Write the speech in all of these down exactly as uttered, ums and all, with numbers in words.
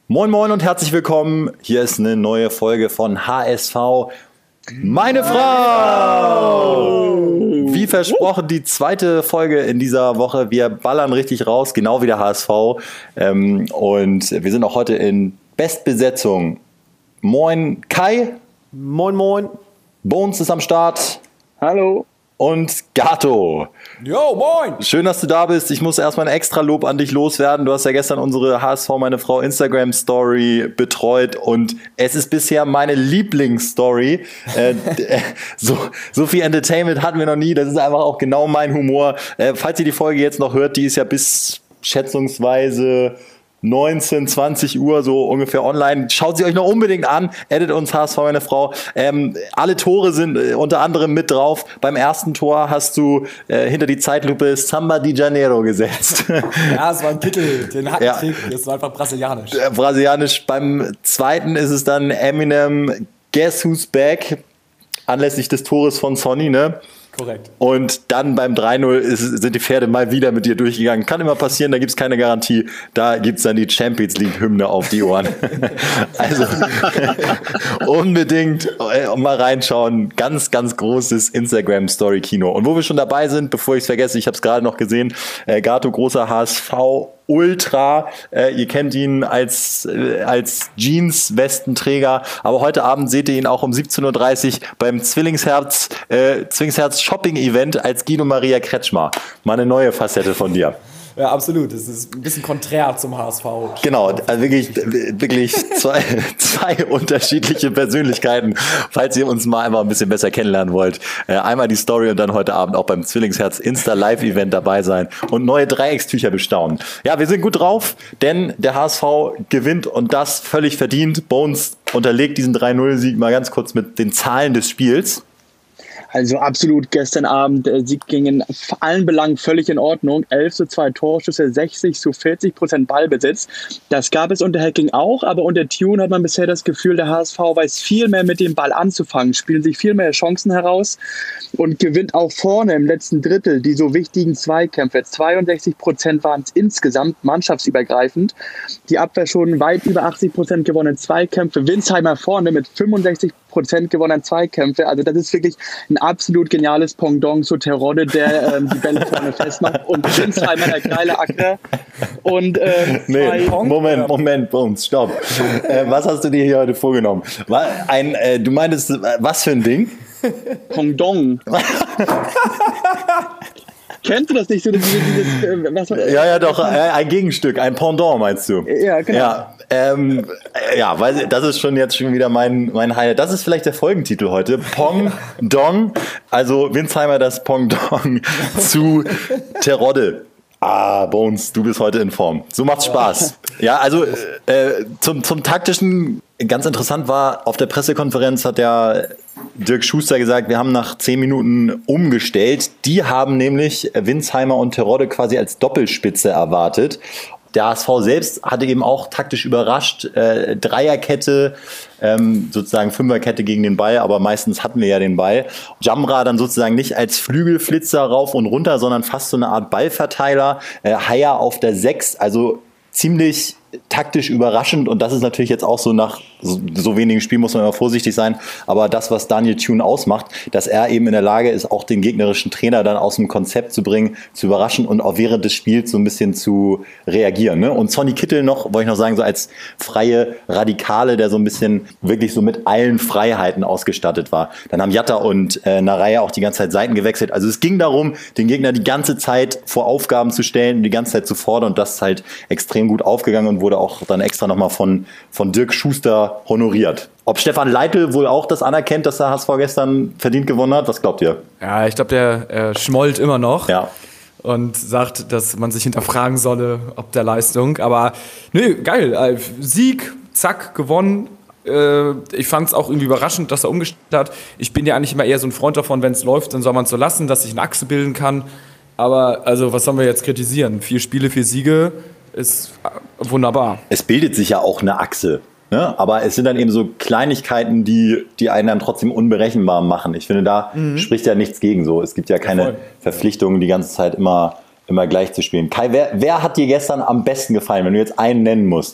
Moin Moin und herzlich willkommen. Hier ist eine neue Folge von H S V Meine Frau! Wie versprochen, die zweite Folge in dieser Woche. Wir ballern richtig raus, genau wie der H S V. Ähm, und wir sind auch heute in Bestbesetzung. Moin Kai. Moin Moin. Bones ist am Start. Hallo. Und Gato. Jo, moin. Schön, dass du da bist. Ich muss erstmal ein extra Lob an dich loswerden. Du hast ja gestern unsere H S V Meine Frau Instagram-Story betreut und es ist bisher meine Lieblingsstory. äh, so, so viel Entertainment hatten wir noch nie. Das ist einfach auch genau mein Humor. Äh, falls ihr die Folge jetzt noch hört, die ist ja bis schätzungsweise neunzehn, zwanzig Uhr so ungefähr online. Schaut sie euch noch unbedingt an. Edit uns H S V Meine Frau. Ähm, alle Tore sind äh, unter anderem mit drauf. Beim ersten Tor hast du äh, hinter die Zeitlupe Samba de Janeiro gesetzt. Ja, es war ein Titel, den Hackentrick. Ja. Das war einfach brasilianisch. Äh, brasilianisch. Beim zweiten ist es dann Eminem Guess Who's Back anlässlich des Tores von Sonny, ne? Korrekt. Und dann beim drei null ist, sind die Pferde mal wieder mit dir durchgegangen. Kann immer passieren, da gibt es keine Garantie. Da gibt es dann die Champions League-Hymne auf die Ohren. Also unbedingt äh, mal reinschauen. Ganz, ganz großes Instagram-Story-Kino. Und wo wir schon dabei sind, bevor ich es vergesse, ich habe es gerade noch gesehen, äh, Gato, großer H S V Ultra, äh, ihr kennt ihn als, äh, als Jeans-Westenträger, aber heute Abend seht ihr ihn auch um siebzehn Uhr dreißig beim Zwillingsherz, äh, Zwillingsherz Shopping-Event als Guido Maria Kretschmer. Mal eine neue Facette von dir. Ja, absolut. Das ist ein bisschen konträr zum H S V. Genau, also wirklich, wirklich zwei, zwei unterschiedliche Persönlichkeiten, falls ihr uns mal einfach ein bisschen besser kennenlernen wollt. Einmal die Story und dann heute Abend auch beim Zwillingsherz Insta-Live-Event dabei sein und neue Dreieckstücher bestaunen. Ja, wir sind gut drauf, denn der H S V gewinnt und das völlig verdient. Bones unterlegt diesen drei null Sieg mal ganz kurz mit den Zahlen des Spiels. Also absolut gestern Abend, der Sieg ging in allen Belangen völlig in Ordnung. elf zu zwei Torschüsse, sechzig zu vierzig Prozent Ballbesitz. Das gab es unter Hacking auch, aber unter Tune hat man bisher das Gefühl, der H S V weiß viel mehr mit dem Ball anzufangen, spielen sich viel mehr Chancen heraus und gewinnt auch vorne im letzten Drittel die so wichtigen Zweikämpfe. zweiundsechzig Prozent waren es insgesamt mannschaftsübergreifend. Die Abwehr schon weit über achtzig Prozent gewonnene Zweikämpfe. Winsheimer vorne mit fünfundsechzig Prozent gewonnenen Zweikämpfe. Also das ist wirklich ein absolut geniales Pendant zu Terodde, der ähm, die Bälle vorne festmacht. Und Winsheimer, der geile Acker. Und äh, nee, Moment, Moment, Bones, stopp. äh, was hast du dir hier heute vorgenommen? War ein, äh, du meintest, äh, was für ein Ding? Pendant. Kennst du das nicht? So, dieses, dieses, was man, ja, ja, doch, äh, ein Gegenstück, ein Pendant meinst du? Ja, genau. Ja, ähm, ja, weil das ist schon jetzt schon wieder mein, mein Highlight. Das ist vielleicht der Folgentitel heute. Pong Dong, also Winsheimer das Pendant zu Terodde. Ah, Bones, du bist heute in Form. So macht's Spaß. Ja, also äh, zum, zum taktischen, ganz interessant war, auf der Pressekonferenz hat der Dirk Schuster gesagt, wir haben nach zehn Minuten umgestellt. Die haben nämlich Winsheimer und Terodde quasi als Doppelspitze erwartet. Der H S V selbst hatte eben auch taktisch überrascht. Äh, Dreierkette, ähm, sozusagen Fünferkette gegen den Ball, aber meistens hatten wir ja den Ball. Jamra dann sozusagen nicht als Flügelflitzer rauf und runter, sondern fast so eine Art Ballverteiler. Äh, Haier auf der Sechs, also ziemlich taktisch überraschend und das ist natürlich jetzt auch so nach so, so wenigen Spielen muss man immer vorsichtig sein, aber das, was Daniel Thune ausmacht, dass er eben in der Lage ist, auch den gegnerischen Trainer dann aus dem Konzept zu bringen, zu überraschen und auch während des Spiels so ein bisschen zu reagieren. Ne? Und Sonny Kittel noch, wollte ich noch sagen, so als freie Radikale, der so ein bisschen wirklich so mit allen Freiheiten ausgestattet war. Dann haben Jatta und äh, Naraya auch die ganze Zeit Seiten gewechselt. Also es ging darum, den Gegner die ganze Zeit vor Aufgaben zu stellen und die ganze Zeit zu fordern und das ist halt extrem gut aufgegangen und wurde auch dann extra nochmal von, von Dirk Schuster honoriert. Ob Stefan Leitl wohl auch das anerkennt, dass der H S V gestern verdient gewonnen hat? Was glaubt ihr? Ja, ich glaube, der äh, schmollt immer noch. Ja. Und sagt, dass man sich hinterfragen solle, ob der Leistung. Aber nö, geil. Äh, Sieg, zack, gewonnen. Äh, ich fand es auch irgendwie überraschend, dass er umgestellt hat. Ich bin ja eigentlich immer eher so ein Freund davon, wenn es läuft, dann soll man es so lassen, dass sich eine Achse bilden kann. Aber also, was sollen wir jetzt kritisieren? Vier Spiele, vier Siege ist wunderbar. Es bildet sich ja auch eine Achse. Ne? Aber es sind dann eben so Kleinigkeiten, die, die einen dann trotzdem unberechenbar machen. Ich finde, da mhm. spricht ja nichts gegen so. Es gibt ja keine ja, Verpflichtungen, die ganze Zeit immer, immer gleich zu spielen. Kai, wer, wer hat dir gestern am besten gefallen, wenn du jetzt einen nennen musst?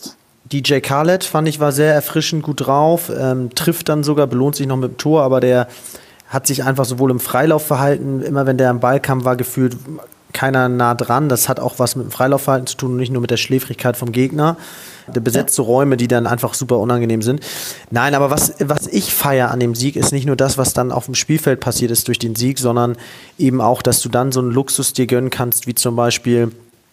D J Khaled, fand ich, war sehr erfrischend, gut drauf, ähm, trifft dann sogar, belohnt sich noch mit dem Tor, aber der hat sich einfach sowohl im Freilauf verhalten, immer wenn der am Ball kam, war gefühlt keiner nah dran. Das hat auch was mit dem Freilaufverhalten zu tun und nicht nur mit der Schläfrigkeit vom Gegner. Der besetzt so Räume, die dann einfach super unangenehm sind. Nein, aber was, was ich feiere an dem Sieg, ist nicht nur das, was dann auf dem Spielfeld passiert ist durch den Sieg, sondern eben auch, dass du dann so einen Luxus dir gönnen kannst, wie zum Beispiel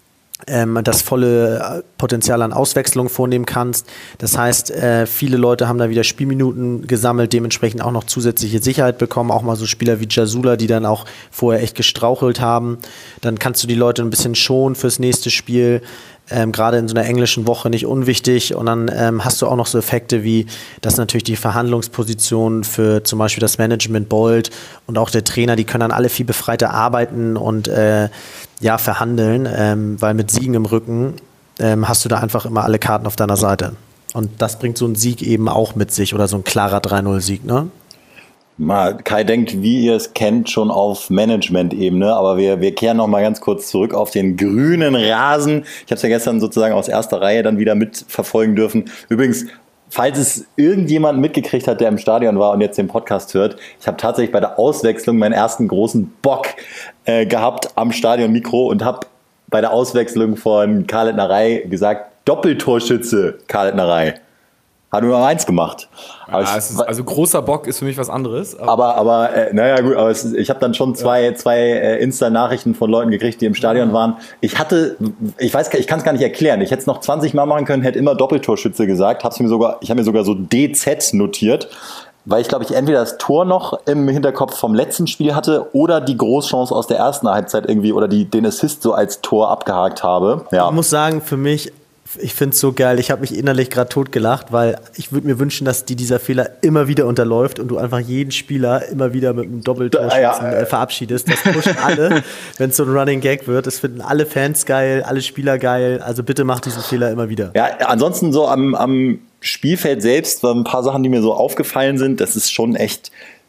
ähm, das volle Potenzial an Auswechslung vornehmen kannst. Das heißt, äh, viele Leute haben da wieder Spielminuten gesammelt, dementsprechend auch noch zusätzliche Sicherheit bekommen, auch mal so Spieler wie Jasula, die dann auch vorher echt gestrauchelt haben. Dann kannst du die Leute ein bisschen schonen fürs nächste Spiel. Ähm, gerade in so einer englischen Woche nicht unwichtig. Und dann ähm, hast du auch noch so Effekte wie, dass natürlich die Verhandlungsposition für zum Beispiel das Management Bold und auch der Trainer, die können dann alle viel befreiter arbeiten und äh, ja, verhandeln, ähm, weil mit Siegen im Rücken ähm, hast du da einfach immer alle Karten auf deiner Seite. Und das bringt so ein Sieg eben auch mit sich oder so ein klarer drei null Sieg, ne? Mal, Kai denkt, wie ihr es kennt, schon auf Management-Ebene, aber wir, wir kehren noch mal ganz kurz zurück auf den grünen Rasen. Ich habe es ja gestern sozusagen aus erster Reihe dann wieder mitverfolgen dürfen. Übrigens, falls es irgendjemand mitgekriegt hat, der im Stadion war und jetzt den Podcast hört, ich habe tatsächlich bei der Auswechslung meinen ersten großen Bock äh, gehabt am Stadionmikro und habe bei der Auswechslung von Khaled Narey gesagt, Doppeltorschütze Khaled Narey. Hat nur noch eins gemacht. Ja, es ist, also großer Bock ist für mich was anderes. Aber, aber, aber äh, naja gut, aber es ist, ich habe dann schon zwei, ja. zwei äh, Insta-Nachrichten von Leuten gekriegt, die im Stadion ja. waren. Ich hatte, ich weiß, ich kann es gar nicht erklären. Ich hätte es noch zwanzig Mal machen können, hätte immer Doppeltorschütze gesagt. Hab's mir sogar, ich habe mir sogar so D Z notiert, weil ich glaube, ich entweder das Tor noch im Hinterkopf vom letzten Spiel hatte oder die Großchance aus der ersten Halbzeit irgendwie oder die, den Assist so als Tor abgehakt habe. Ja. Ich muss sagen, für mich, ich finde es so geil. Ich habe mich innerlich gerade totgelacht, weil ich würde mir wünschen, dass die dieser Fehler immer wieder unterläuft und du einfach jeden Spieler immer wieder mit einem Doppeltorschützen ja, äh, verabschiedest. Das pushen alle, wenn es so ein Running Gag wird. Das finden alle Fans geil, alle Spieler geil. Also bitte mach diesen Fehler immer wieder. Ja, ansonsten so am, am Spielfeld selbst waren ein paar Sachen, die mir so aufgefallen sind. Das ist schon echt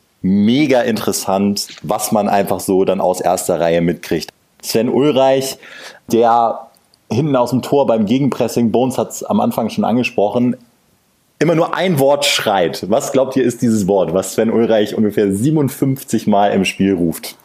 mega interessant, was man einfach so dann aus erster Reihe mitkriegt. Sven Ulreich, der hinten aus dem Tor beim Gegenpressing, Bones hat es am Anfang schon angesprochen, immer nur ein Wort schreit. Was glaubt ihr ist dieses Wort, was Sven Ulreich ungefähr siebenundfünfzig Mal im Spiel ruft?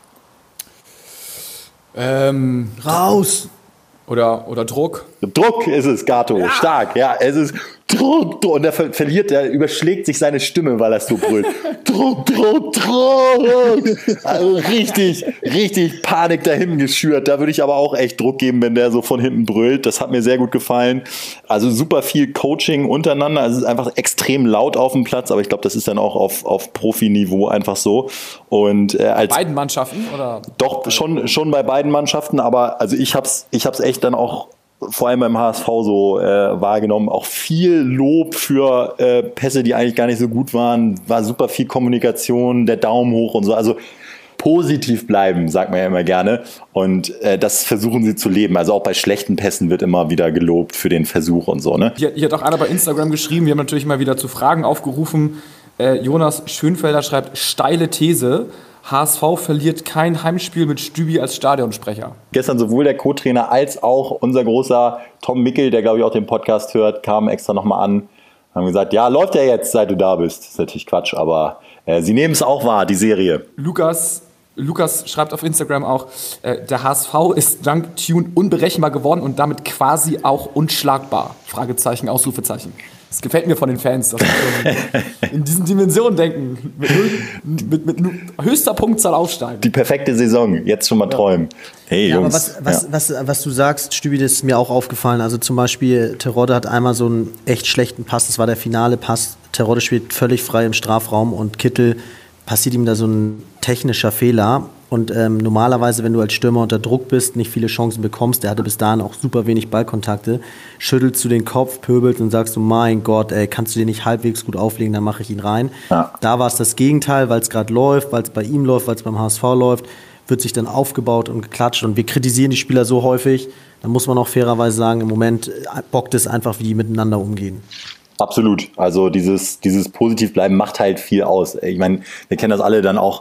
Ähm, Raus! Oder, oder Druck. Druck ist es, Gato. Ja. Stark. Ja, es ist Druck, Druck. Und der ver- verliert, der überschlägt sich seine Stimme, weil er so brüllt. Druck, Druck, Druck. Also richtig, richtig Panik dahin geschürt. Da würde ich aber auch echt Druck geben, wenn der so von hinten brüllt. Das hat mir sehr gut gefallen. Also super viel Coaching untereinander. Also es ist einfach extrem laut auf dem Platz, aber ich glaube, das ist dann auch auf, auf Profiniveau einfach so. Und äh, als beiden Mannschaften? Oder? Doch, schon, schon bei beiden Mannschaften, aber also ich hab's, ich hab's echt dann auch vor allem beim H S V so äh, wahrgenommen. Auch viel Lob für äh, Pässe, die eigentlich gar nicht so gut waren. War super viel Kommunikation, der Daumen hoch und so. Also positiv bleiben, sagt man ja immer gerne. Und äh, das versuchen sie zu leben. Also auch bei schlechten Pässen wird immer wieder gelobt für den Versuch und so. Ne? Hier, hier hat auch einer bei Instagram geschrieben, wir haben natürlich mal wieder zu Fragen aufgerufen. Äh, Jonas Schönfelder schreibt, steile These. H S V verliert kein Heimspiel mit Stübi als Stadionsprecher. Gestern sowohl der Co-Trainer als auch unser großer Tom Mickel, der glaube ich auch den Podcast hört, kamen extra nochmal an, haben gesagt, ja, läuft ja jetzt, seit du da bist. Das ist natürlich Quatsch, aber äh, sie nehmen es auch wahr, die Serie. Lukas, Lukas schreibt auf Instagram auch, äh, der H S V ist dank Tune unberechenbar geworden und damit quasi auch unschlagbar. Fragezeichen, Ausrufezeichen. Das gefällt mir von den Fans, dass sie in diesen Dimensionen denken. Mit, mit, mit höchster Punktzahl aufsteigen. Die perfekte Saison, jetzt schon mal ja. träumen. Hey, ja, Jungs. Aber was, was, ja. was, was, was du sagst, Stübi, das ist mir auch aufgefallen. Also zum Beispiel, Terodde hat einmal so einen echt schlechten Pass, das war der finale Pass. Terodde spielt völlig frei im Strafraum und Kittel passiert ihm da so ein technischer Fehler. Und ähm, normalerweise, wenn du als Stürmer unter Druck bist, nicht viele Chancen bekommst, der hatte bis dahin auch super wenig Ballkontakte, schüttelst du den Kopf, pöbelst und sagst du, mein Gott, ey, kannst du den nicht halbwegs gut auflegen, dann mache ich ihn rein. Ja. Da war es das Gegenteil, weil es gerade läuft, weil es bei ihm läuft, weil es beim H S V läuft, wird sich dann aufgebaut und geklatscht. Und wir kritisieren die Spieler so häufig, da muss man auch fairerweise sagen, im Moment bockt es einfach, wie die miteinander umgehen. Absolut. Also dieses, dieses Positivbleiben macht halt viel aus. Ich meine, wir kennen das alle dann auch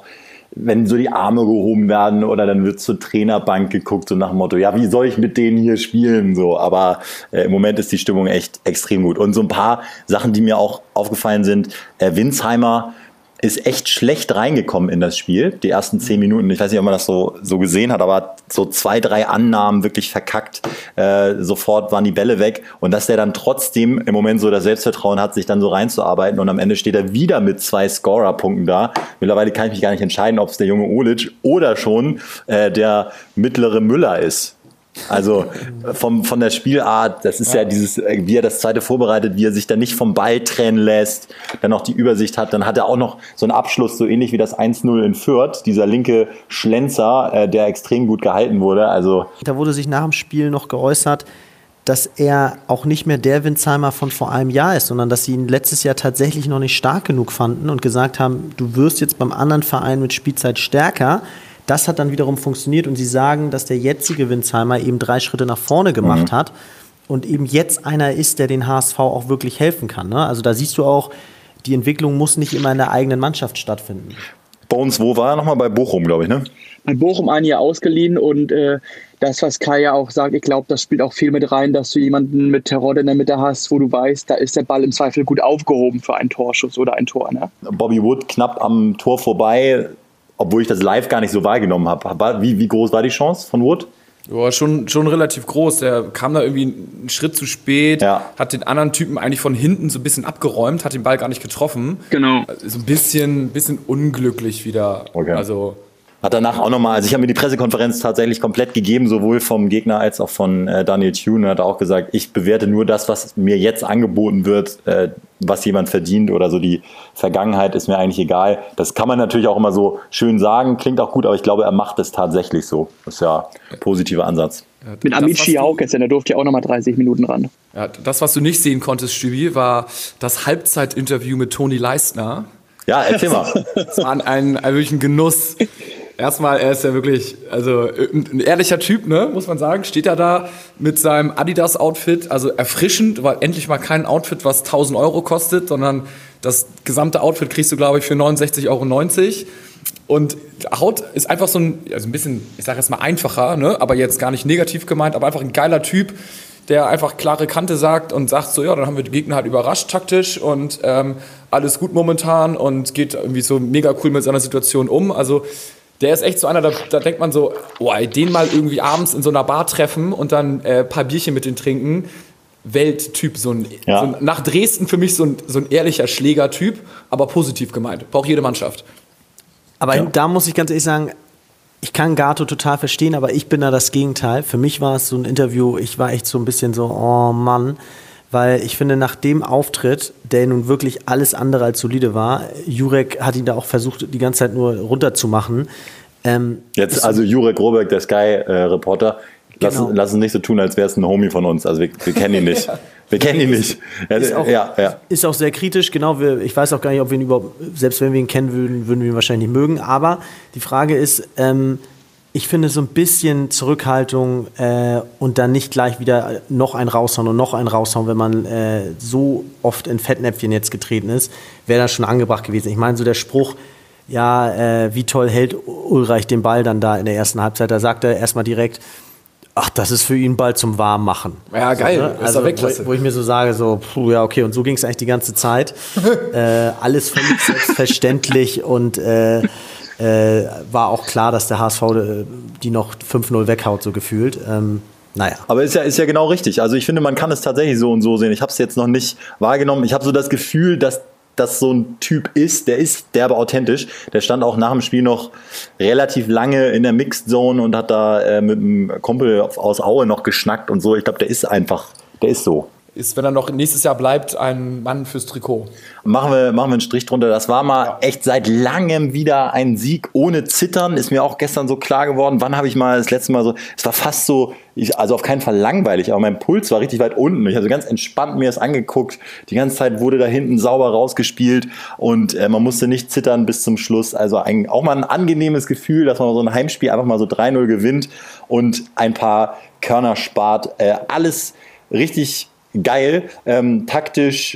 wenn so die Arme gehoben werden oder dann wird zur Trainerbank geguckt, so nach dem Motto, ja, wie soll ich mit denen hier spielen? So, aber äh, im Moment ist die Stimmung echt extrem gut. Und so ein paar Sachen, die mir auch aufgefallen sind, äh, Winsheimer ist echt schlecht reingekommen in das Spiel, die ersten zehn Minuten. Ich weiß nicht, ob man das so, so gesehen hat, aber so zwei, drei Annahmen wirklich verkackt. Äh, sofort waren die Bälle weg. Und dass der dann trotzdem im Moment so das Selbstvertrauen hat, sich dann so reinzuarbeiten. Und am Ende steht er wieder mit zwei Scorer-Punkten da. Mittlerweile kann ich mich gar nicht entscheiden, ob es der junge Olic oder schon äh, der mittlere Müller ist. Also vom, von der Spielart, das ist ja. ja dieses, wie er das zweite vorbereitet, wie er sich dann nicht vom Ball trennen lässt, dann noch die Übersicht hat, dann hat er auch noch so einen Abschluss, so ähnlich wie das eins null in Fürth, dieser linke Schlenzer, äh, der extrem gut gehalten wurde. Also da wurde sich nach dem Spiel noch geäußert, dass er auch nicht mehr der Winsheimer von vor einem Jahr ist, sondern dass sie ihn letztes Jahr tatsächlich noch nicht stark genug fanden und gesagt haben, du wirst jetzt beim anderen Verein mit Spielzeit stärker. Das hat dann wiederum funktioniert und sie sagen, dass der jetzige Winsheimer eben drei Schritte nach vorne gemacht mhm. hat und eben jetzt einer ist, der den H S V auch wirklich helfen kann. Ne? Also da siehst du auch, die Entwicklung muss nicht immer in der eigenen Mannschaft stattfinden. Bei uns, wo war er nochmal? Bei Bochum, glaube ich, ne? Bei Bochum ein Jahr ausgeliehen und äh, das, was Kai ja auch sagt, ich glaube, das spielt auch viel mit rein, dass du jemanden mit Terodde in der Mitte hast, wo du weißt, da ist der Ball im Zweifel gut aufgehoben für einen Torschuss oder ein Tor. Ne? Bobby Wood knapp am Tor vorbei, obwohl ich das live gar nicht so wahrgenommen habe. Wie, wie groß war die Chance von Wood? Ja, schon, schon relativ groß. Der kam da irgendwie einen Schritt zu spät, ja. hat den anderen Typen eigentlich von hinten so ein bisschen abgeräumt, hat den Ball gar nicht getroffen. Genau. So ein bisschen, bisschen unglücklich wieder. Okay. Also hat danach auch nochmal, also ich habe mir die Pressekonferenz tatsächlich komplett gegeben, sowohl vom Gegner als auch von äh, Daniel Thune. Er hat auch gesagt, ich bewerte nur das, was mir jetzt angeboten wird, äh, was jemand verdient oder so. Die Vergangenheit ist mir eigentlich egal. Das kann man natürlich auch immer so schön sagen, klingt auch gut, aber ich glaube, er macht es tatsächlich so. Das ist ja ein positiver Ansatz. Ja, mit Amici auch gestern, der durfte ja auch nochmal dreißig Minuten ran. Ja, das, was du nicht sehen konntest, Stübi, war das Halbzeitinterview mit Toni Leistner. Ja, erzähl mal. Das war ein, ein, ein wirklich ein Genuss. Erstmal, er ist ja wirklich, also ein ehrlicher Typ, ne, muss man sagen. Steht er da mit seinem Adidas-Outfit, also erfrischend, weil endlich mal kein Outfit, was tausend Euro kostet, sondern das gesamte Outfit kriegst du, glaube ich, für neunundsechzig Euro neunzig. Und Haut ist einfach so ein, also ein bisschen, ich sage jetzt mal einfacher, ne, aber jetzt gar nicht negativ gemeint, aber einfach ein geiler Typ, der einfach klare Kante sagt und sagt so, ja, dann haben wir die Gegner halt überrascht taktisch und ähm, alles gut momentan und geht irgendwie so mega cool mit seiner Situation um. Also der ist echt so einer, da, da denkt man so, oh, ey, den mal irgendwie abends in so einer Bar treffen und dann äh, ein paar Bierchen mit denen trinken. Welttyp, so ein, ja. so ein nach Dresden für mich so ein, so ein ehrlicher Schlägertyp, aber positiv gemeint. Braucht jede Mannschaft. Aber ja. da muss ich ganz ehrlich sagen, ich kann Gato total verstehen, aber ich bin da das Gegenteil. Für mich war es so ein Interview, ich war echt so ein bisschen so, oh Mann, weil ich finde, nach dem Auftritt, der nun wirklich alles andere als solide war, Jurek hat ihn da auch versucht, die ganze Zeit nur runterzumachen. Ähm, Jetzt, also Jurek Roberg, der Sky-Reporter, lass, genau. lass uns nicht so tun, als wäre es ein Homie von uns. Also wir, wir kennen ihn nicht. Wir kennen ihn nicht. Ist auch, ja, ja. ist auch sehr kritisch, genau. Wir, ich weiß auch gar nicht, ob wir ihn überhaupt, selbst wenn wir ihn kennen würden, würden wir ihn wahrscheinlich nicht mögen. Aber die Frage ist, ähm, ich finde so ein bisschen Zurückhaltung äh, und dann nicht gleich wieder noch ein raushauen und noch ein raushauen, wenn man äh, so oft in Fettnäpfchen jetzt getreten ist, wäre das schon angebracht gewesen. Ich meine, so der Spruch, ja, äh, wie toll hält Ulreich den Ball dann da in der ersten Halbzeit, da sagt er erstmal direkt, ach, das ist für ihn Ball zum Warmmachen. Ja, geil. So, ne? Also, wo, wo ich mir so sage, so, puh, ja, okay, und so ging es eigentlich die ganze Zeit. äh, alles völlig selbstverständlich und äh, äh, war auch klar, dass der H S V äh, die noch fünf null weghaut, so gefühlt. Ähm, naja. Aber ist ja, ist ja genau richtig. Also ich finde, man kann es tatsächlich so und so sehen. Ich habe es jetzt noch nicht wahrgenommen. Ich habe so das Gefühl, dass das so ein Typ ist, der ist derbe authentisch. Der stand auch nach dem Spiel noch relativ lange in der Mixed Zone und hat da äh, mit einem Kumpel aus Aue noch geschnackt und so. Ich glaube, der ist einfach, der ist so. Ist, wenn er noch nächstes Jahr bleibt, ein Mann fürs Trikot. Machen wir, machen wir einen Strich drunter. Das war mal ja. echt seit langem wieder ein Sieg ohne Zittern. Ist mir auch gestern so klar geworden. Wann habe ich mal das letzte Mal so, es war fast so, ich, also auf keinen Fall langweilig, aber mein Puls war richtig weit unten. Ich habe so ganz entspannt mir das angeguckt. Die ganze Zeit wurde da hinten sauber rausgespielt und äh, man musste nicht zittern bis zum Schluss. Also ein, auch mal ein angenehmes Gefühl, dass man so ein Heimspiel einfach mal so drei null gewinnt und ein paar Körner spart. Äh, alles richtig geil, ähm, taktisch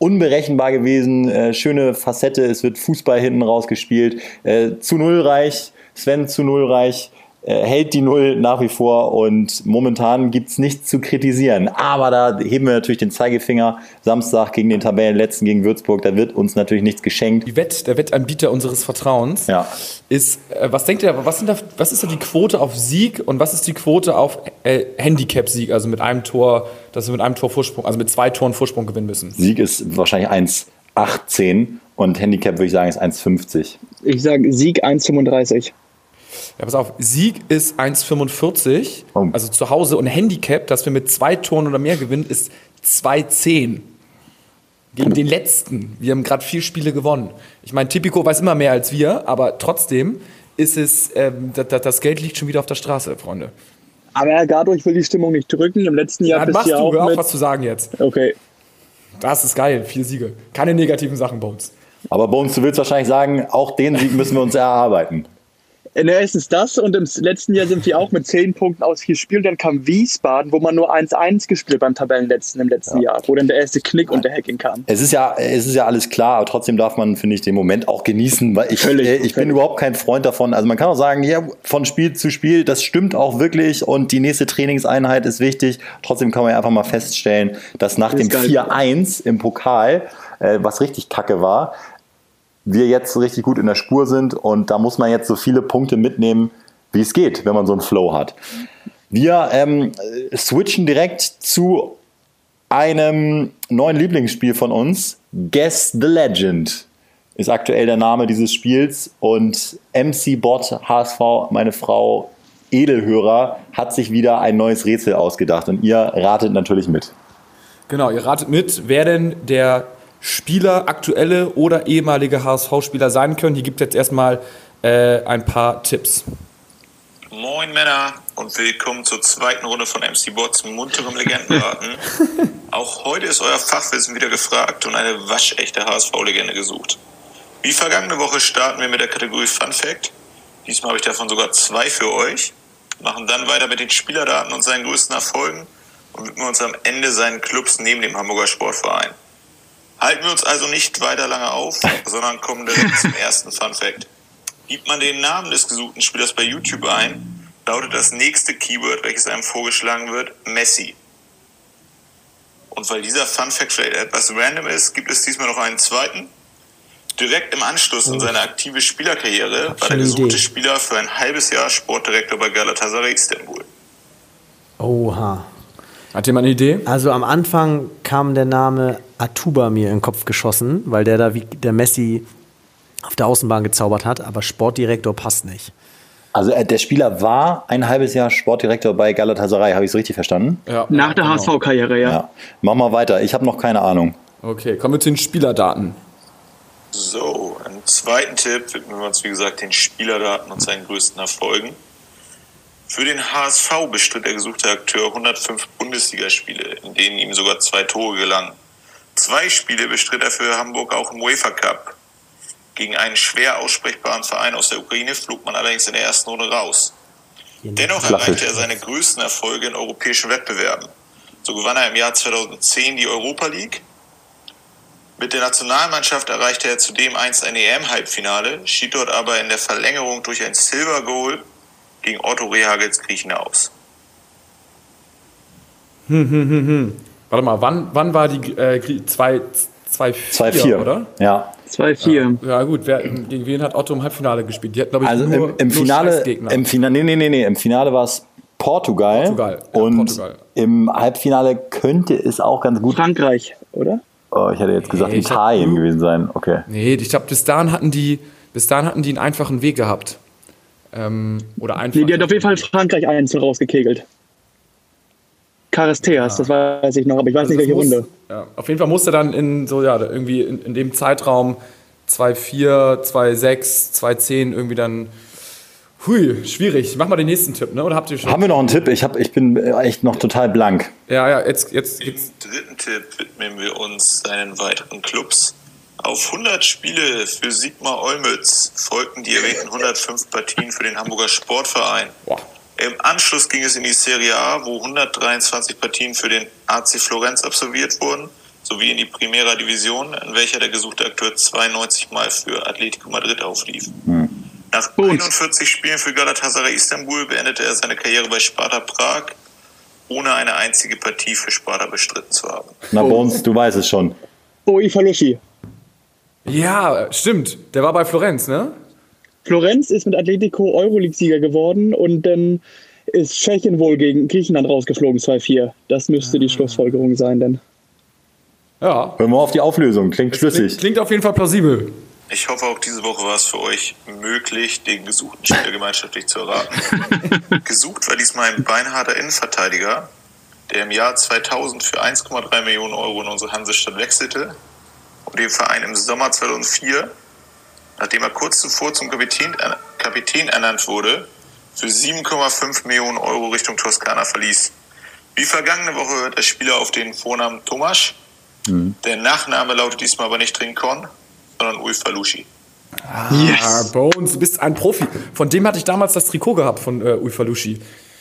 unberechenbar gewesen, äh, schöne Facette, es wird Fußball hinten rausgespielt, äh, zu nullreich, Sven zu nullreich, äh, hält die Null nach wie vor und momentan gibt es nichts zu kritisieren. Aber da heben wir natürlich den Zeigefinger. Samstag gegen den Tabellenletzten, gegen Würzburg, da wird uns natürlich nichts geschenkt. Die Wett, der Wettanbieter unseres Vertrauens ja. ist, äh, was denkt ihr, was, sind da, was ist da die Quote auf Sieg und was ist die Quote auf äh, Handicap-Sieg, also mit einem Tor, dass wir mit einem Tor Vorsprung, also mit zwei Toren Vorsprung gewinnen müssen? Sieg ist wahrscheinlich eins Komma achtzehn und Handicap würde ich sagen ist eins Komma fünfzig. Ich sage Sieg eins Komma fünfunddreißig. Ja, pass auf, Sieg ist eins Komma fünfundvierzig, oh. also zu Hause, und Handicap, dass wir mit zwei Toren oder mehr gewinnen, ist zwei Komma zehn. Gegen den Letzten. Wir haben gerade vier Spiele gewonnen. Ich meine, Tipico weiß immer mehr als wir, aber trotzdem ist es, ähm, das, das Geld liegt schon wieder auf der Straße, Freunde. Aber Herr Gardorf, ich will die Stimmung nicht drücken. Im letzten Jahr Dann bist machst du ja du, auch hör auf, mit... was zu sagen jetzt. Okay. Das ist geil, vier Siege. Keine negativen Sachen bei uns. Aber Bones, du willst wahrscheinlich sagen, auch den Sieg müssen wir uns erarbeiten. Na, erstens das und im letzten Jahr sind wir auch mit zehn Punkten aus vier Spielen. Dann kam Wiesbaden, wo man nur eins eins gespielt beim Tabellenletzten im letzten ja. Jahr, wo dann der erste Knick und der Hacking kam. Es ist ja, es ist ja alles klar, aber trotzdem darf man, finde ich, den Moment auch genießen, weil ich, völlig, äh, ich bin überhaupt kein Freund davon. Also man kann auch sagen, ja, von Spiel zu Spiel, das stimmt auch wirklich und die nächste Trainingseinheit ist wichtig. Trotzdem kann man ja einfach mal feststellen, dass nach das dem vier eins im Pokal, äh, was richtig kacke war, wir jetzt richtig gut in der Spur sind und da muss man jetzt so viele Punkte mitnehmen, wie es geht, wenn man so einen Flow hat. Wir ähm, switchen direkt zu einem neuen Lieblingsspiel von uns. Guess the Legend ist aktuell der Name dieses Spiels und M C Bot H S V, meine Frau Edelhörer, hat sich wieder ein neues Rätsel ausgedacht und ihr ratet natürlich mit. Genau, ihr ratet mit, wer denn der Spieler, aktuelle oder ehemalige H S V-Spieler sein können. Hier gibt es jetzt erstmal äh, ein paar Tipps. Moin Männer und willkommen zur zweiten Runde von M C Bots munterem Legendenraten. Auch heute ist euer Fachwissen wieder gefragt und eine waschechte H S V-Legende gesucht. Wie vergangene Woche starten wir mit der Kategorie Fun Fact. Diesmal habe ich davon sogar zwei für euch. Machen dann weiter mit den Spielerdaten und seinen größten Erfolgen und widmen uns am Ende seinen Clubs neben dem Hamburger Sportverein. Halten wir uns also nicht weiter lange auf, sondern kommen direkt zum ersten Fun Fact. Gibt man den Namen des gesuchten Spielers bei YouTube ein, lautet das nächste Keyword, welches einem vorgeschlagen wird, Messi. Und weil dieser Fun Fact vielleicht etwas random ist, gibt es diesmal noch einen zweiten. Direkt im Anschluss an seine aktive Spielerkarriere war der gesuchte Spieler für ein halbes Jahr Sportdirektor bei Galatasaray Istanbul. Oha. Hat jemand eine Idee? Also am Anfang kam der Name Atuba mir in den Kopf geschossen, weil der da wie der Messi auf der Außenbahn gezaubert hat, aber Sportdirektor passt nicht. Also äh, der Spieler war ein halbes Jahr Sportdirektor bei Galatasaray, habe ich es richtig verstanden? Ja, Nach ja, der genau. H S V-Karriere, ja. Ja. Mach mal weiter, ich habe noch keine Ahnung. Okay, kommen wir zu den Spielerdaten. So, im zweiten Tipp widmen wir uns wie gesagt den Spielerdaten und seinen größten Erfolgen. Für den H S V bestritt der gesuchte Akteur hundertfünf Bundesligaspiele, in denen ihm sogar zwei Tore gelangen. Zwei Spiele bestritt er für Hamburg auch im UEFA Cup. Gegen einen schwer aussprechbaren Verein aus der Ukraine flog man allerdings in der ersten Runde raus. Dennoch erreichte er seine größten Erfolge in europäischen Wettbewerben. So gewann er im Jahr zweitausendzehn die Europa League. Mit der Nationalmannschaft erreichte er zudem einst ein E M-Halbfinale, schied dort aber in der Verlängerung durch ein Silver Goal gegen Otto Rehhagels Griechen aus. Hm, hm, hm, hm. Warte mal, wann, wann war die äh, zwei vier, oder? Ja. zwei vier. Ja, ja gut, wer, gegen wen hat Otto im Halbfinale gespielt? Die hat, glaube ich, Also nur, im, im nur Finale, Scheißgegner. im Finale, nee, nee, nee, nee, im Finale war es Portugal. Portugal, ja, und Portugal. Im Halbfinale könnte es auch ganz gut. Frankreich, oder? Oh, ich hätte jetzt gesagt Nee, ich Italien hab- gewesen sein. Okay. Nee, ich glaube, bis dahin hatten die, bis dahin hatten die einen einfachen Weg gehabt. Ähm, oder einfach. Nee, die hat auf jeden Fall Frankreich eins rausgekegelt. Caristeas, das weiß ich noch, aber ich weiß Also nicht, welche das muss- Runde. Ja, auf jeden Fall musste dann in so, ja, irgendwie in, in dem Zeitraum zwei vier, zwei sechs, zwei zehn irgendwie dann. Hui, schwierig. Mach mal den nächsten Tipp, ne? Oder habt ihr schon? Haben wir noch einen Tipp? Ich, hab, ich bin echt noch total blank. Ja, ja, jetzt, jetzt, Im jetzt. dritten Tipp widmen wir uns seinen weiteren Clubs. Auf hundert Spiele für Sigmar Olmütz folgten die erwähnten hundertfünf Partien für den Hamburger Sportverein. Boah. Im Anschluss ging es in die Serie A, wo hundertdreiundzwanzig Partien für den A C Florenz absolviert wurden, sowie in die Primera Division, in welcher der gesuchte Akteur zweiundneunzig Mal für Atletico Madrid auflief. Hm. Nach einundvierzig Spielen für Galatasaray Istanbul beendete er seine Karriere bei Sparta Prag, ohne eine einzige Partie für Sparta bestritten zu haben. Na, Bones, du weißt es schon. Ui Falushi. Ja, stimmt. Der war bei Florenz, ne? Florenz ist mit Atletico Euroleague-Sieger geworden und dann ist Tschechien wohl gegen Griechenland rausgeflogen, zwei vier. Das müsste die Schlussfolgerung sein, denn. Ja. Hören wir auf die Auflösung. Klingt schlüssig. Klingt, klingt auf jeden Fall plausibel. Ich hoffe, auch diese Woche war es für euch möglich, den gesuchten Spieler gemeinschaftlich zu erraten. Gesucht war diesmal ein beinharter Innenverteidiger, der im Jahr zweitausend für eins Komma drei Millionen Euro in unsere Hansestadt wechselte und den Verein im Sommer zweitausendvier, nachdem er kurz zuvor zum Kapitän, äh, Kapitän ernannt wurde, für sieben Komma fünf Millionen Euro Richtung Toskana verließ. Wie vergangene Woche hört der Spieler auf den Vornamen Tomasz. Mhm. Der Nachname lautet diesmal aber nicht Rincon, sondern Ui Falushi. Ah, yes. Bones, du bist ein Profi. Von dem hatte ich damals das Trikot gehabt, von äh, Ui Falushi.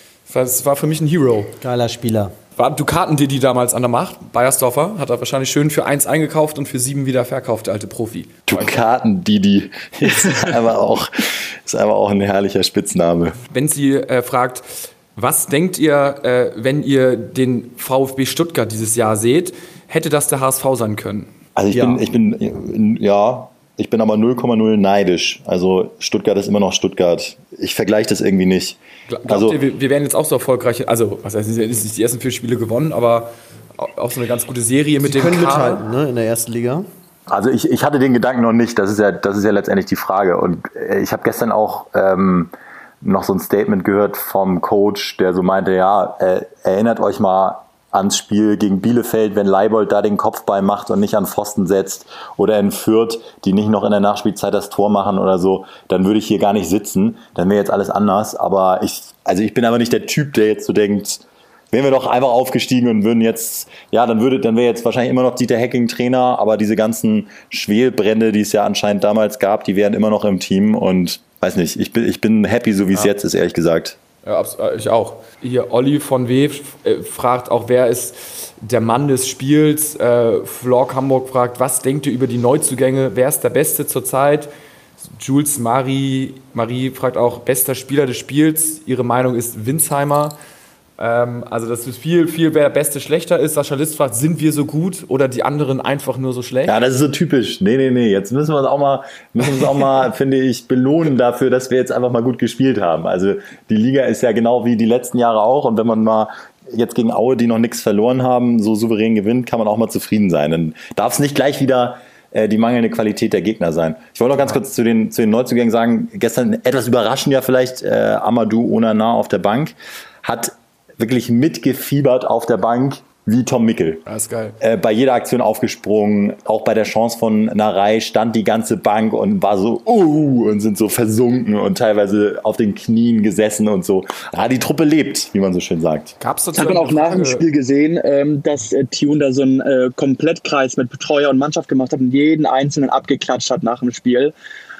Das war für mich ein Hero. Geiler Spieler. War Ducaten-Didi damals an der Macht. Bayersdorfer hat er wahrscheinlich schön für eins eingekauft und für sieben wieder verkauft, der alte Profi. Ducaten-Didi ist aber auch, ist aber auch ein herrlicher Spitzname. Wenn sie äh, fragt, was denkt ihr, äh, wenn ihr den VfB Stuttgart dieses Jahr seht, hätte das der H S V sein können? Also ich ja. bin, ich bin, ja, ich bin aber null Komma null neidisch. Also Stuttgart ist immer noch Stuttgart. Ich vergleiche das irgendwie nicht. Glaubt also, ihr, wir, wir werden jetzt auch so erfolgreich, also was heißt, es sind nicht die ersten vier Spiele gewonnen, aber auch so eine ganz gute Serie mit Sie dem können Kader. mithalten, ne, in der ersten Liga. Also ich, ich hatte den Gedanken noch nicht, das ist ja, das ist ja letztendlich die Frage. Und ich habe gestern auch ähm, noch so ein Statement gehört vom Coach, der so meinte, ja, äh, erinnert euch mal ans Spiel gegen Bielefeld, wenn Leibold da den Kopfball macht und nicht an Pfosten setzt, oder in Fürth, die nicht noch in der Nachspielzeit das Tor machen oder so, dann würde ich hier gar nicht sitzen, dann wäre jetzt alles anders. Aber ich, also ich bin aber nicht der Typ, der jetzt so denkt, wären wir doch einfach aufgestiegen und würden jetzt, ja, dann würde, dann wäre jetzt wahrscheinlich immer noch Dieter Hecking Trainer, aber diese ganzen Schwelbrände, die es ja anscheinend damals gab, die wären immer noch im Team und weiß nicht, ich bin, ich bin happy, so wie es ja. jetzt ist, ehrlich gesagt. Ja, ich auch. Hier Olli von W fragt auch, wer ist der Mann des Spiels? Äh, Flork Hamburg fragt, was denkt ihr über die Neuzugänge? Wer ist der Beste zurzeit? Jules Marie, Marie fragt auch, bester Spieler des Spiels. Ihre Meinung ist Winsheimer. Ähm, also, dass es viel, viel wer der Beste schlechter ist. Sascha List fragt, sind wir so gut oder die anderen einfach nur so schlecht? Ja, das ist so typisch. Nee, nee, nee. Jetzt müssen wir uns auch mal, müssen uns auch mal, finde ich, belohnen dafür, dass wir jetzt einfach mal gut gespielt haben. Also, die Liga ist ja genau wie die letzten Jahre auch. Und wenn man mal jetzt gegen Aue, die noch nichts verloren haben, so souverän gewinnt, kann man auch mal zufrieden sein. Dann darf es nicht gleich wieder äh, die mangelnde Qualität der Gegner sein. Ich wollte noch ganz kurz zu den, zu den Neuzugängen sagen, gestern etwas überraschend ja vielleicht, äh, Amadou Onana auf der Bank hat wirklich mitgefiebert auf der Bank wie Tom Mickel. Das ist geil. Äh, bei jeder Aktion aufgesprungen, auch bei der Chance von Narei stand die ganze Bank und war so uh, und sind so versunken und teilweise auf den Knien gesessen und so. Ja, die Truppe lebt, wie man so schön sagt. Gab's dazu das hat man auch nach dem Spiel gesehen, ähm, dass äh, Tune da so einen äh, Komplettkreis mit Betreuer und Mannschaft gemacht hat und jeden Einzelnen abgeklatscht hat nach dem Spiel.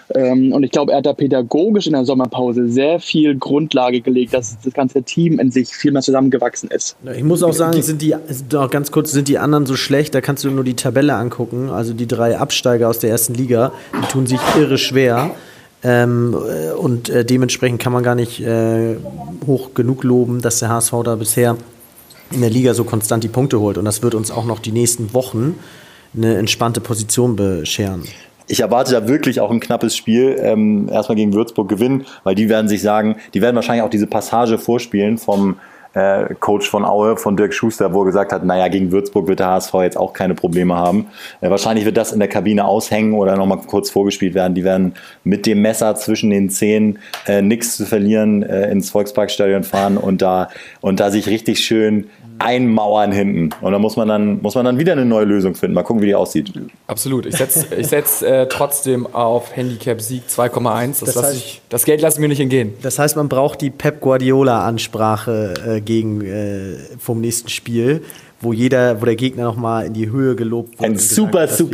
Und ich glaube, er hat da pädagogisch in der Sommerpause sehr viel Grundlage gelegt, dass das ganze Team in sich viel mehr zusammengewachsen ist. Ich muss auch sagen, sind die, noch ganz kurz, sind die anderen so schlecht, da kannst du nur die Tabelle angucken. Also die drei Absteiger aus der ersten Liga, die tun sich irre schwer. Ähm, und äh, dementsprechend kann man gar nicht äh, hoch genug loben, dass der H S V da bisher in der Liga so konstant die Punkte holt. Und das wird uns auch noch die nächsten Wochen eine entspannte Position bescheren. Ich erwarte da wirklich auch ein knappes Spiel, ähm, erstmal gegen Würzburg gewinnen, weil die werden sich sagen, die werden wahrscheinlich auch diese Passage vorspielen vom äh, Coach von Aue, von Dirk Schuster, wo er gesagt hat, naja, gegen Würzburg wird der H S V jetzt auch keine Probleme haben. Äh, wahrscheinlich wird das in der Kabine aushängen oder nochmal kurz vorgespielt werden. Die werden mit dem Messer zwischen den Zähnen äh, nichts zu verlieren äh, ins Volksparkstadion fahren und da, und da sich richtig schön einmauern hinten. Und da muss man dann, muss man dann wieder eine neue Lösung finden. Mal gucken, wie die aussieht. Absolut. Ich setze ich setz, äh, trotzdem auf Handicap-Sieg zwei Komma eins. Das, Das heißt- ich, das Geld lasse ich mir nicht entgehen. Das heißt, man braucht die Pep Guardiola-Ansprache äh, gegen äh, vom nächsten Spiel, wo jeder, wo der Gegner nochmal in die Höhe gelobt wird. Ein und super, gesagt, super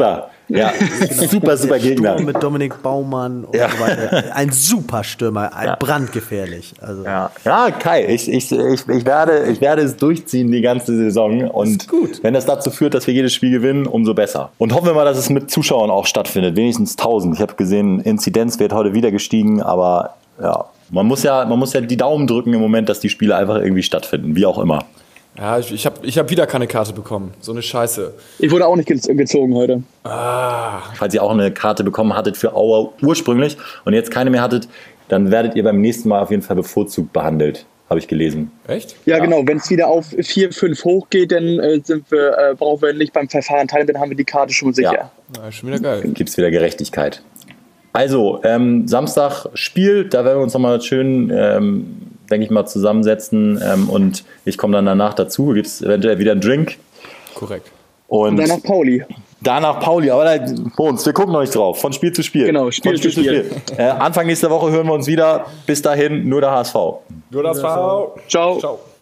Ja, super, super Gegner. Sturm mit Dominik Baumann und Ja. so weiter. Ein super Stürmer, ein Ja. brandgefährlich. Also. Ja, ja Kai, ich, ich, ich, ich, werde, ich werde es durchziehen die ganze Saison. Und gut. wenn das dazu führt, dass wir jedes Spiel gewinnen, umso besser. Und hoffen wir mal, dass es mit Zuschauern auch stattfindet. Wenigstens tausend. Ich habe gesehen, Inzidenz wird heute wieder gestiegen, aber ja, man muss ja, man muss ja die Daumen drücken im Moment, dass die Spiele einfach irgendwie stattfinden, wie auch immer. Ja, ich, ich habe ich hab wieder keine Karte bekommen. So eine Scheiße. Ich wurde auch nicht ge- gezogen heute. Falls ihr auch eine Karte bekommen hattet für Aue ursprünglich und jetzt keine mehr hattet, dann werdet ihr beim nächsten Mal auf jeden Fall bevorzugt behandelt, habe ich gelesen. Echt? Ja, genau. Wenn es wieder auf vier, fünf hochgeht, dann äh, sind wir, äh, brauchen wir nicht beim Verfahren teilnehmen, dann haben wir die Karte schon sicher. Ja. Na, schon wieder geil. Dann gibt es wieder Gerechtigkeit. Also, ähm, Samstag Spiel, da werden wir uns nochmal schön, ähm, denke ich mal, zusammensetzen ähm, und ich komme dann danach dazu, gibt es eventuell wieder einen Drink. Korrekt. Und, Und danach Pauli. danach Pauli, aber da, Bones, wir gucken noch nicht drauf, von Spiel zu Spiel. Genau, Spiel von Spiel zu Spiel. Äh, Anfang nächster Woche hören wir uns wieder. Bis dahin, nur der H S V. Nur das V. Ciao. Ciao.